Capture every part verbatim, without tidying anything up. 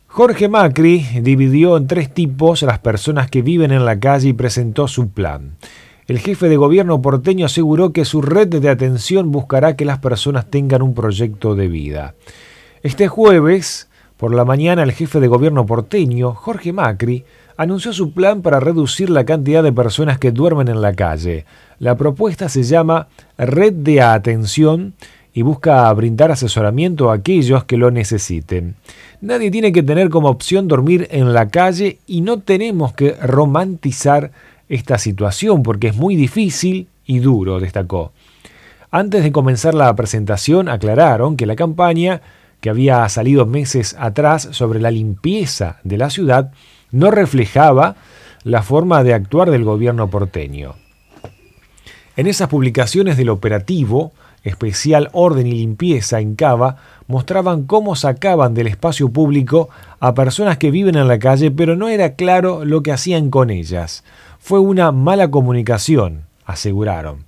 Jorge Macri dividió en tres tipos a las personas que viven en la calle y presentó su plan. El jefe de gobierno porteño aseguró que su red de atención buscará que las personas tengan un proyecto de vida. Este jueves, por la mañana, el jefe de gobierno porteño, Jorge Macri, anunció su plan para reducir la cantidad de personas que duermen en la calle. La propuesta se llama Red de Atención y busca brindar asesoramiento a aquellos que lo necesiten. Nadie tiene que tener como opción dormir en la calle y no tenemos que romantizar esta situación porque es muy difícil y duro, destacó. Antes de comenzar la presentación, aclararon que la campaña que había salido meses atrás sobre la limpieza de la ciudad no reflejaba la forma de actuar del gobierno porteño. En esas publicaciones del operativo especial Orden y Limpieza en Cava mostraban cómo sacaban del espacio público a personas que viven en la calle, pero no era claro lo que hacían con ellas. Fue una mala comunicación, aseguraron.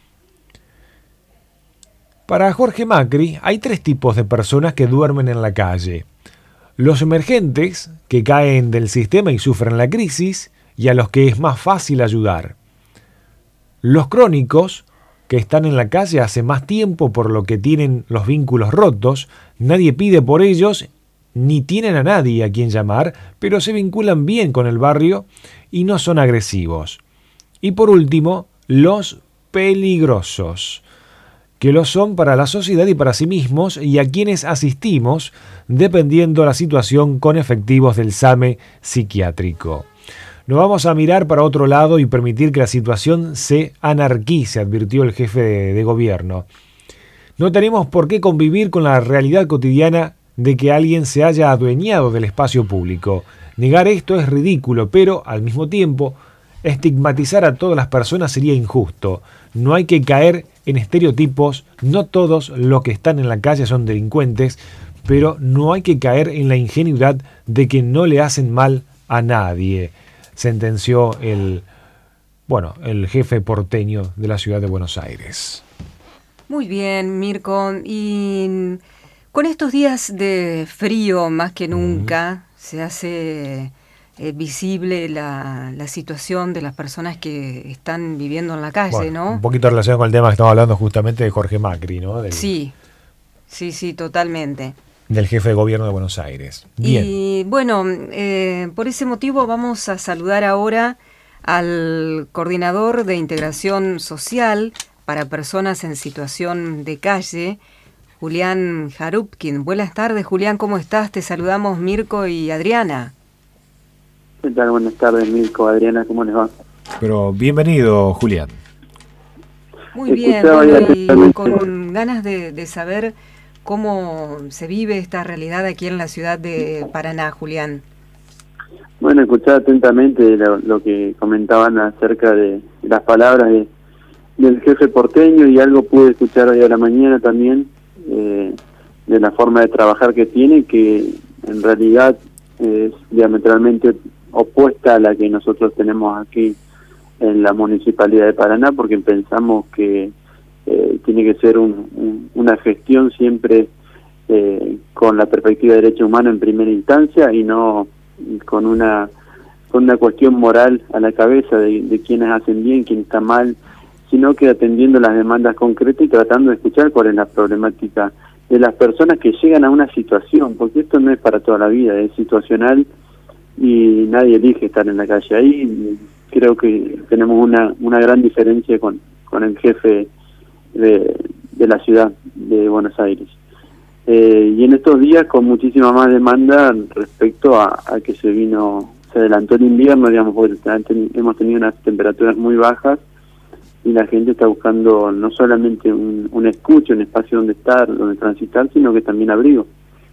Para Jorge Macri, hay tres tipos de personas que duermen en la calle. Los emergentes, que caen del sistema y sufren la crisis, y a los que es más fácil ayudar. Los crónicos, que están en la calle hace más tiempo por lo que tienen los vínculos rotos, nadie pide por ellos, ni tienen a nadie a quien llamar, pero se vinculan bien con el barrio y no son agresivos. Y por último, los peligrosos, que lo son para la sociedad y para sí mismos y a quienes asistimos, dependiendo la situación con efectivos del SAME psiquiátrico. No vamos a mirar para otro lado y permitir que la situación se anarquice, advirtió el jefe de, de gobierno. No tenemos por qué convivir con la realidad cotidiana de que alguien se haya adueñado del espacio público. Negar esto es ridículo, pero al mismo tiempo estigmatizar a todas las personas sería injusto. No hay que caer en estereotipos, no todos los que están en la calle son delincuentes, pero no hay que caer en la ingenuidad de que no le hacen mal a nadie, sentenció el, bueno, el jefe porteño de la ciudad de Buenos Aires. Muy bien, Mirko. Y con estos días de frío, más que nunca, mm. se hace eh, visible la, la situación de las personas que están viviendo en la calle, bueno, ¿no? Un poquito relacionado con el tema que estamos hablando justamente de Jorge Macri, ¿no? Del, sí, sí, sí, totalmente. Del jefe de gobierno de Buenos Aires. Bien. Y bueno, eh, por ese motivo vamos a saludar ahora al coordinador de integración social para personas en situación de calle, Julián Jarupkin. Buenas tardes, Julián, ¿cómo estás? Te saludamos Mirko y Adriana. ¿Qué tal? Buenas tardes, Mirko, Adriana, ¿cómo les va? Pero bienvenido, Julián. Muy bien, bueno, y con ganas de, de saber cómo se vive esta realidad aquí en la ciudad de Paraná, Julián. Bueno, escuchaba atentamente lo, lo que comentaban acerca de las palabras de, del jefe porteño y algo pude escuchar hoy a la mañana también eh, de la forma de trabajar que tiene, que en realidad es diametralmente opuesta a la que nosotros tenemos aquí en la Municipalidad de Paraná, porque pensamos que Eh, tiene que ser un, un, una gestión siempre eh, con la perspectiva de derecho humano en primera instancia y no con una con una cuestión moral a la cabeza de, de quienes hacen bien, quién está mal, sino que atendiendo las demandas concretas y tratando de escuchar cuál es la problemática de las personas que llegan a una situación, porque esto no es para toda la vida, es situacional y nadie elige estar en la calle. Ahí creo que tenemos una, una gran diferencia con, con el jefe De, de la ciudad de Buenos Aires. Eh, y en estos días con muchísima más demanda respecto a, a que se vino, se adelantó el invierno, digamos, porque hemos tenido unas temperaturas muy bajas y la gente está buscando no solamente un, un escucho, un espacio donde estar, donde transitar, sino que también abrigo.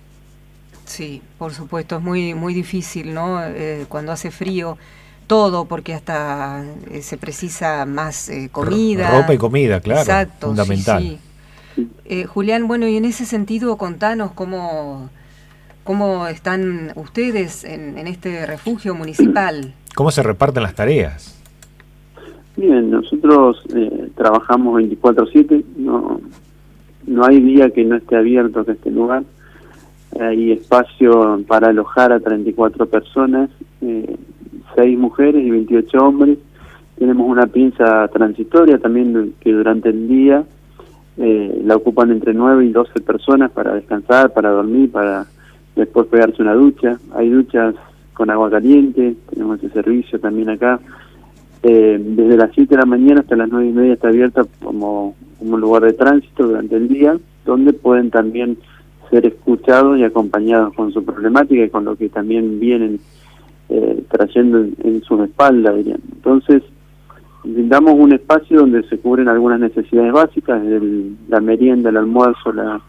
Sí, por supuesto, es muy, muy difícil, ¿no? Eh, cuando hace frío, todo, porque hasta eh, se precisa más eh, comida. Ropa y comida, claro. Exacto, fundamental. Sí, sí. Eh, Julián, bueno, y en ese sentido, contanos cómo, cómo están ustedes en, en este refugio municipal. ¿Cómo se reparten las tareas? Bien, nosotros eh, trabajamos veinticuatro siete, no, no hay día que no esté abierto en este lugar. hay espacio para alojar a treinta y cuatro personas, eh, seis mujeres y veintiocho hombres. Tenemos una pinza transitoria también que durante el día eh, la ocupan entre nueve y doce personas para descansar, para dormir, para después pegarse una ducha. Hay duchas con agua caliente, tenemos ese servicio también acá. Eh, desde las siete de la mañana hasta las nueve y media está abierta como, como un lugar de tránsito durante el día, donde pueden también ser escuchados y acompañados con su problemática y con lo que también vienen eh, trayendo en, en sus espaldas, dirían. Entonces, brindamos un espacio donde se cubren algunas necesidades básicas, el, la merienda, el almuerzo, la,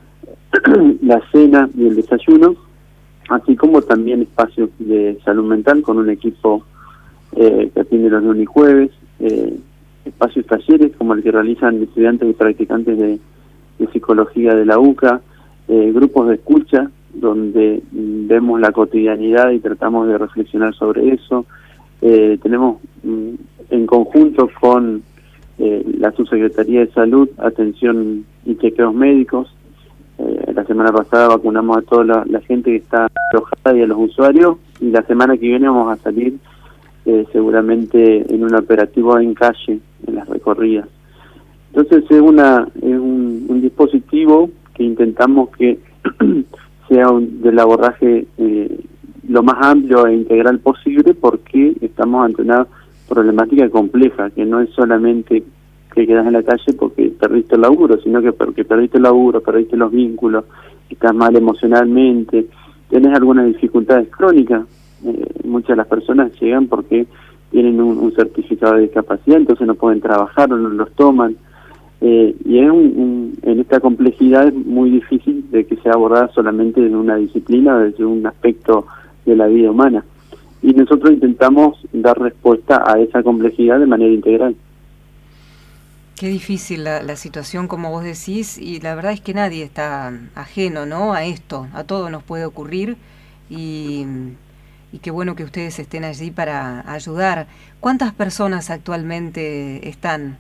la cena y el desayuno, así como también espacios de salud mental con un equipo eh, que atiende los lunes y jueves, eh, espacios talleres como el que realizan estudiantes y practicantes de, de psicología de la U C A, eh, grupos de escucha donde mm, vemos la cotidianidad y tratamos de reflexionar sobre eso. Eh, tenemos mm, en conjunto con eh, la Subsecretaría de Salud atención y chequeos médicos. Eh, la semana pasada vacunamos a toda la, la gente que está alojada y a los usuarios, y la semana que viene vamos a salir eh, seguramente en un operativo en calle, en las recorridas. Entonces es una es un, un dispositivo que intentamos que sea un, del abordaje eh, lo más amplio e integral posible, porque estamos ante una problemática compleja, que no es solamente que quedas en la calle porque perdiste el laburo, sino que porque perdiste el laburo, perdiste los vínculos, estás mal emocionalmente, tenés algunas dificultades crónicas. Eh, muchas de las personas llegan porque tienen un, un certificado de discapacidad, entonces no pueden trabajar o no los toman. Eh, y es un, un, en esta complejidad es muy difícil de que sea abordada solamente desde una disciplina, desde un aspecto de la vida humana. Y nosotros intentamos dar respuesta a esa complejidad de manera integral. Qué difícil la, la situación, como vos decís, y la verdad es que nadie está ajeno, ¿no?, a esto. A todo nos puede ocurrir, y, y qué bueno que ustedes estén allí para ayudar. ¿Cuántas personas actualmente están?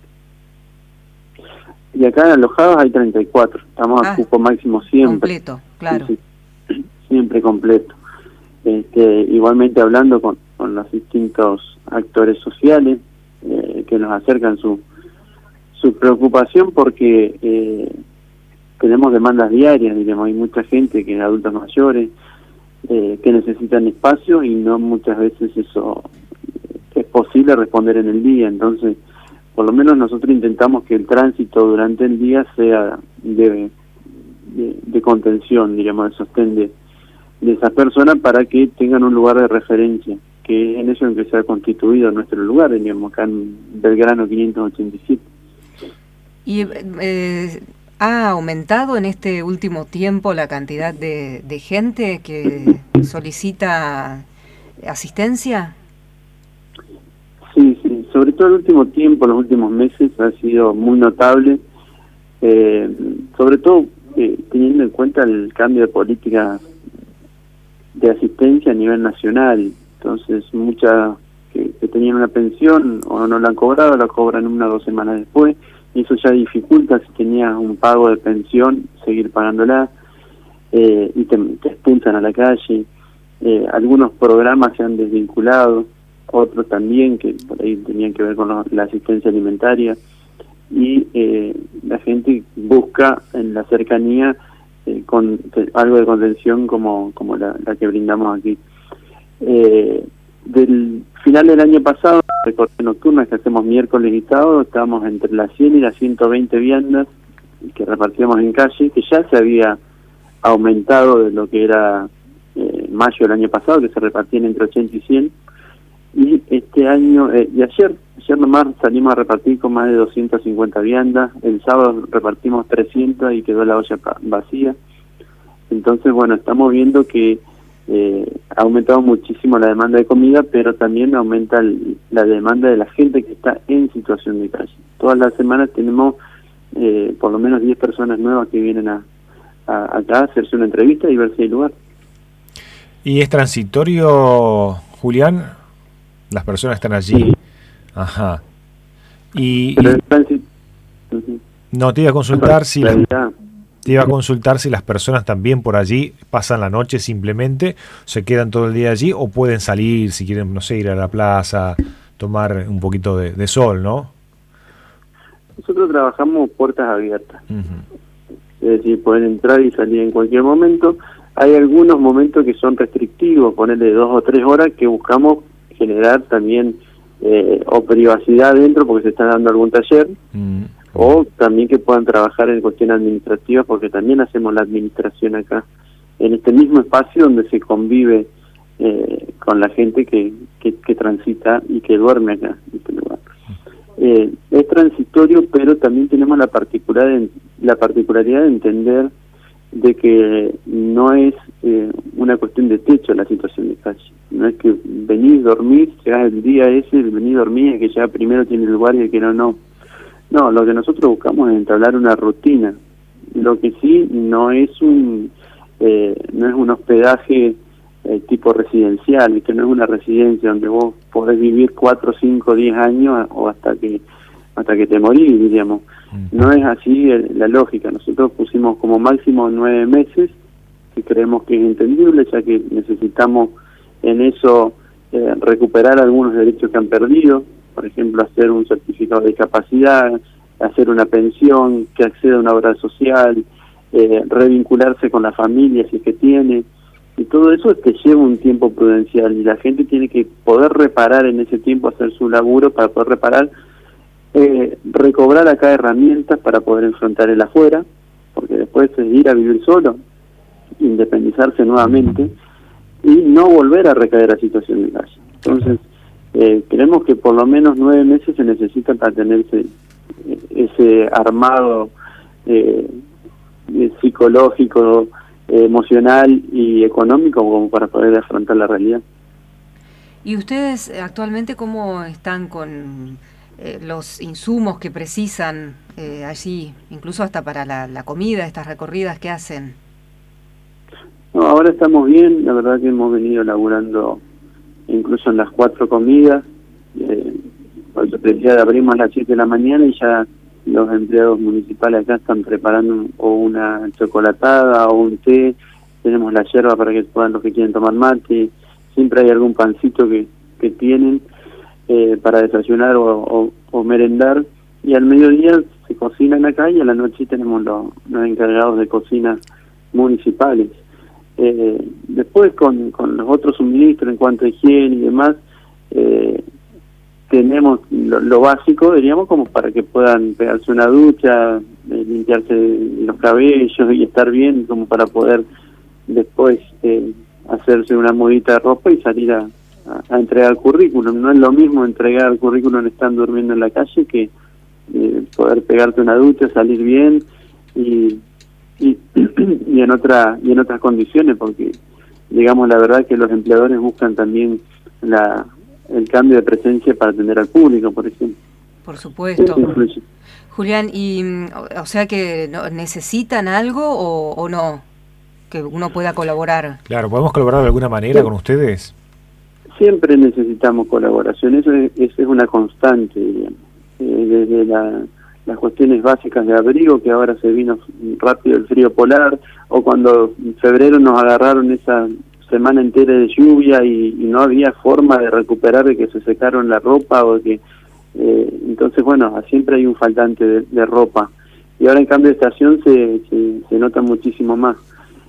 Y acá alojados hay treinta y cuatro, estamos ah, al cupo máximo siempre. Completo, claro. Sí, sí, siempre completo. Este, igualmente hablando con, con los distintos actores sociales eh, que nos acercan su, su preocupación, porque eh, tenemos demandas diarias, digamos, hay mucha gente que adultos mayores eh, que necesitan espacio y no muchas veces eso es posible responder en el día. Entonces, por lo menos nosotros intentamos que el tránsito durante el día sea de, de, de contención, diríamos, de sostén de, de esas personas, para que tengan un lugar de referencia, que es en eso en que se ha constituido nuestro lugar, digamos, acá en Belgrano quinientos ochenta y siete. ¿Y eh, ha aumentado en este último tiempo la cantidad de, de gente que solicita asistencia? Sí, sí, sobre todo el último tiempo, los últimos meses ha sido muy notable, eh, sobre todo eh, teniendo en cuenta el cambio de política de asistencia a nivel nacional. Entonces muchas que, que tenían una pensión o no la han cobrado, la cobran una o dos semanas después, y eso ya dificulta, si tenías un pago de pensión, seguir pagándola, eh, y te, te expulsan a la calle. Eh, algunos programas se han desvinculado, otros también que por ahí tenían que ver con lo, la asistencia alimentaria, y eh, la gente busca en la cercanía eh, con te, algo de contención como como la, la que brindamos aquí. Eh, del final del año pasado, recorte nocturnas que hacemos miércoles y sábado, estábamos entre las cien y las ciento veinte viandas que repartíamos en calle, que ya se había aumentado de lo que era eh, mayo del año pasado, que se repartían entre ochenta y cien. Y este año, eh, y ayer, ayer nomás salimos a repartir con más de doscientas cincuenta viandas, el sábado repartimos trescientas y quedó la olla vacía. Entonces, bueno, estamos viendo que eh, ha aumentado muchísimo la demanda de comida, pero también aumenta el, la demanda de la gente que está en situación de calle. Todas las semanas tenemos eh, por lo menos diez personas nuevas que vienen a, a acá a hacerse una entrevista y ver si hay lugar. ¿Y es transitorio, Julián? Las personas están allí. Sí. Ajá. Y, y... Uh-huh. No, te iba a consultar si... Realidad. Te iba a consultar si las personas también por allí pasan la noche simplemente, se quedan todo el día allí o pueden salir si quieren, no sé, ir a la plaza, tomar un poquito de, de sol, ¿no? Nosotros trabajamos puertas abiertas. Uh-huh. Es decir, pueden entrar y salir en cualquier momento. Hay algunos momentos que son restrictivos, ponerle dos o tres horas, que buscamos generar también eh, o privacidad dentro porque se está dando algún taller, uh-huh. o también que puedan trabajar en cuestiones administrativas porque también hacemos la administración acá, en este mismo espacio donde se convive eh, con la gente que, que, que transita y que duerme acá en este lugar. Eh, es transitorio, pero también tenemos la particularidad, la particularidad de entender de que no es eh, una cuestión de techo la situación de calle. No es que venís, dormís, llegás el día ese, venís, dormís, el que ya primero tiene lugar y el que no, no. No, lo que nosotros buscamos es entablar una rutina. Lo que sí no es un eh, no es un hospedaje eh, tipo residencial, que no es una residencia donde vos podés vivir cuatro, cinco, diez años o hasta que hasta que te morís, diríamos. No es así el, la lógica. Nosotros pusimos como máximo nueve meses, que creemos que es entendible, ya que necesitamos en eso eh, recuperar algunos derechos que han perdido, por ejemplo, hacer un certificado de discapacidad, hacer una pensión, que acceda a una obra social, eh, revincularse con la familia si es que tiene, y todo eso te lleva un tiempo prudencial, y la gente tiene que poder reparar en ese tiempo, hacer su laburo para poder reparar, eh, recobrar acá herramientas para poder enfrentar el afuera, porque después es ir a vivir solo, independizarse nuevamente, y no volver a recaer a situación de calle. Entonces, eh, creemos que por lo menos nueve meses se necesitan para tener ese, ese armado eh, psicológico, eh, emocional y económico como para poder afrontar la realidad. ¿Y ustedes actualmente cómo están con eh, los insumos que precisan eh, allí, incluso hasta para la, la comida, estas recorridas que hacen? No, ahora estamos bien, la verdad que hemos venido laburando incluso en las cuatro comidas, eh, por eso te decía, abrimos a las siete de la mañana y ya los empleados municipales acá están preparando o una chocolatada o un té, tenemos la yerba para que puedan los que quieren tomar mate, siempre hay algún pancito que, que tienen eh, para desayunar o, o, o merendar, y al mediodía se cocinan acá y a la noche tenemos los, los encargados de cocina municipales. Eh, después con, con los otros suministros en cuanto a higiene y demás, eh, tenemos lo, lo básico, diríamos, como para que puedan pegarse una ducha, eh, limpiarse los cabellos y estar bien, como para poder después eh, hacerse una modita de ropa y salir a, a, a entregar currículum. No es lo mismo entregar el currículum estando durmiendo en la calle que eh, poder pegarte una ducha, salir bien y y, y en otra y en otras condiciones, porque digamos la verdad que los empleadores buscan también la el cambio de presencia para atender al público, por ejemplo. Por supuesto. Julián, y o sea que no, necesitan algo o, o no, que uno pueda colaborar. Claro, ¿podemos colaborar de alguna manera sí. con ustedes? Siempre necesitamos colaboración, eso es, eso es una constante, digamos. Eh, desde la las cuestiones básicas de abrigo, que ahora se vino rápido el frío polar, o cuando en febrero nos agarraron esa semana entera de lluvia y, y no había forma de recuperar de que se secaron la ropa, o que eh, entonces bueno, siempre hay un faltante de, de ropa, y ahora en cambio de estación se, se, se nota muchísimo más.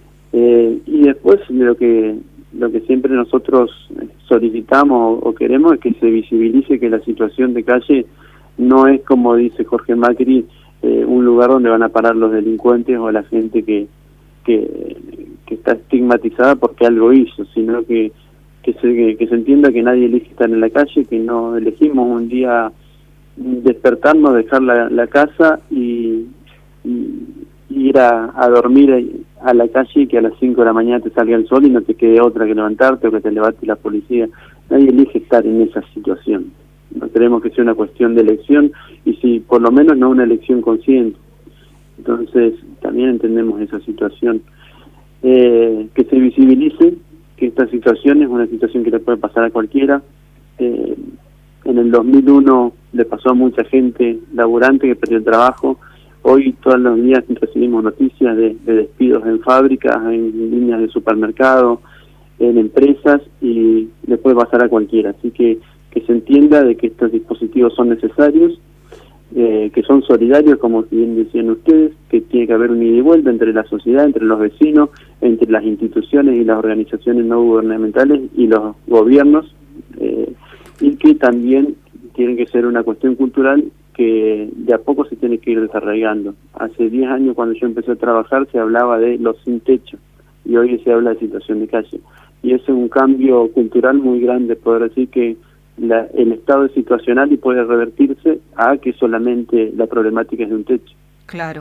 Eh, y después lo que lo que siempre nosotros solicitamos o, o queremos es que se visibilice que la situación de calle no es, como dice Jorge Macri, eh, un lugar donde van a parar los delincuentes o la gente que, que, que está estigmatizada porque algo hizo, sino que, que, se, que, que se entienda que nadie elige estar en la calle, que no elegimos un día despertarnos, dejar la, la casa y, y ir a, a dormir a la calle y que a las cinco de la mañana te salga el sol y no te quede otra que levantarte o que te levante la policía. Nadie elige estar en esa situación. No queremos que sea una cuestión de elección, y si por lo menos no una elección consciente. Entonces también entendemos esa situación, eh, que se visibilice que esta situación es una situación que le puede pasar a cualquiera. Eh, en el dos mil uno le pasó a mucha gente laburante que perdió el trabajo, Hoy todos los días recibimos noticias de, de despidos en fábricas, en líneas de supermercado, en empresas, y le puede pasar a cualquiera. Así que que se entienda de que estos dispositivos son necesarios, eh, que son solidarios, como bien decían ustedes, que tiene que haber un ida y vuelta entre la sociedad, entre los vecinos, entre las instituciones y las organizaciones no gubernamentales y los gobiernos, eh, y que también tiene que ser una cuestión cultural que de a poco se tiene que ir desarrollando. Hace diez años, cuando yo empecé a trabajar, se hablaba de los sin techo, y hoy se habla de situación de calle. Y eso es un cambio cultural muy grande, poder decir que la, el estado es situacional y puede revertirse a que solamente la problemática es de un techo. Claro.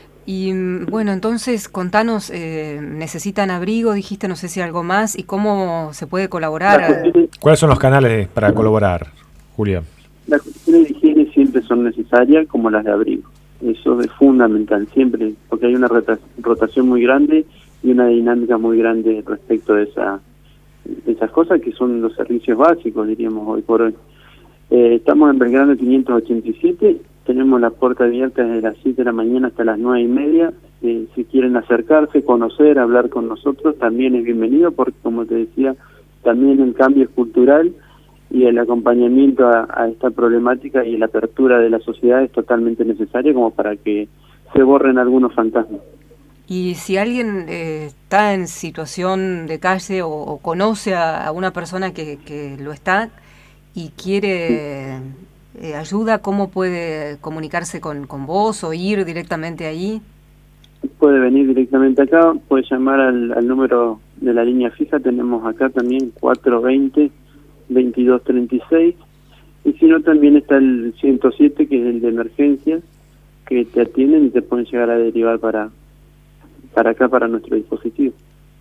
Y bueno, entonces contanos, eh, ¿necesitan abrigo? Dijiste, no sé si algo más, ¿y cómo se puede colaborar? De, ¿Cuáles son los canales para colaborar, Julia? Las cuestiones de higiene siempre son necesarias, como las de abrigo. Eso es fundamental, siempre, porque hay una rotación muy grande y una dinámica muy grande respecto de, esa, de esas cosas que son los servicios básicos, diríamos, hoy por hoy. Eh, estamos en Belgrano quinientos ochenta y siete, tenemos la puerta abierta desde las siete de la mañana hasta las nueve y media. Eh, si quieren acercarse, conocer, hablar con nosotros, también es bienvenido, porque como te decía, también el cambio es cultural y el acompañamiento a, a esta problemática y la apertura de la sociedad es totalmente necesario como para que se borren algunos fantasmas. Y si alguien eh, está en situación de calle o, o conoce a, a una persona que, que lo está y quiere eh, ayuda, ¿cómo puede comunicarse con, con vos o ir directamente ahí? Puede venir directamente acá, puede llamar al, al número de la línea fija, tenemos acá también cuatro veinte, veintidós treinta y seis, y si no también está el ciento siete, que es el de emergencias, que te atienden y te pueden llegar a derivar para para acá, para nuestro dispositivo.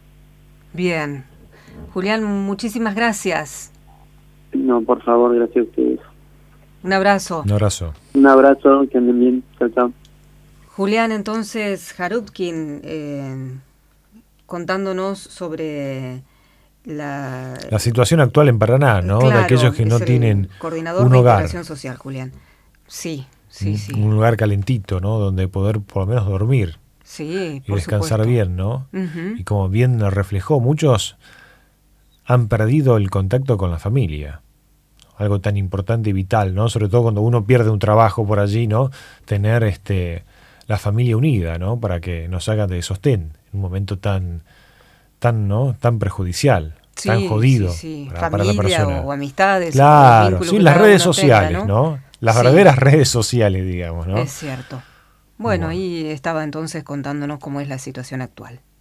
Bien. Julián, muchísimas gracias. No, por favor, gracias a ustedes. Un abrazo. Un abrazo. Un abrazo, que anden bien. Chao, chao. Julián, entonces, Jarutkin, eh, contándonos sobre la... La situación actual en Paraná, ¿no? Claro, de aquellos que no tienen coordinador un de hogar. integración social, Julián. Sí, sí, un, sí. Un lugar calentito, ¿no? Donde poder por lo menos dormir. Sí, y por descansar supuesto. bien, ¿no? Uh-huh. Y como bien reflejó, muchos han perdido el contacto con la familia. Algo tan importante y vital, ¿no? Sobre todo cuando uno pierde un trabajo por allí, ¿no? Tener este la familia unida, ¿no? Para que nos haga de sostén en un momento tan, tan, ¿no? Tan perjudicial, sí, tan jodido sí, sí. Para, familia para la persona. O amistades. Claro, sí, las redes sociales, tenga, ¿no? ¿no? Las sí. verdaderas redes sociales, digamos, ¿no? Es cierto. Bueno, bueno, ahí estaba entonces contándonos cómo es la situación actual.